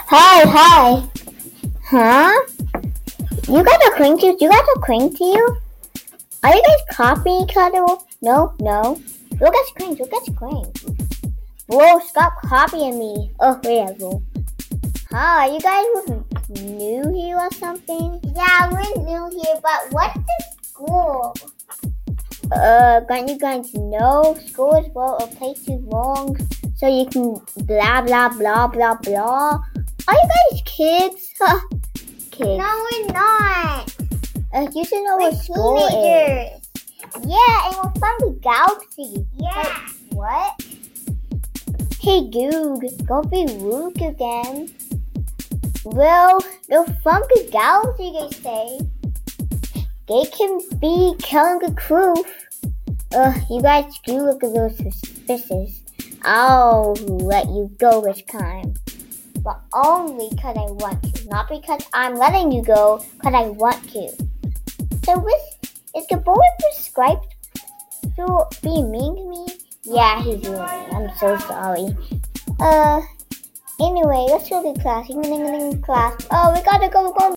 Hi. Huh? You got a cling to you? Are you guys copying each other? No. Look at Cring. Whoa, stop copying me. Oh, whatever. Huh, you guys new here or something? Yeah, we're new here, but what's the school? Don't you guys know school is for a place too long so you can blah blah blah blah blah? Are you guys kids? Huh. Kids. No, we're not. You should know We're what school is. teenagers. Yeah, and we're from the galaxy. Yeah. What? Hey, Goog, don't be rude again. Well, they're from the galaxy, they say. They can be telling the truth. You guys do look a little suspicious. I'll let you go this time. But only because I want to. Not because I'm letting you go, because I want to. So is the boy prescribed to be mean to me? Yeah, he's doing it. I'm so sorry. Anyway, let's go to class. Class. Oh, we gotta go.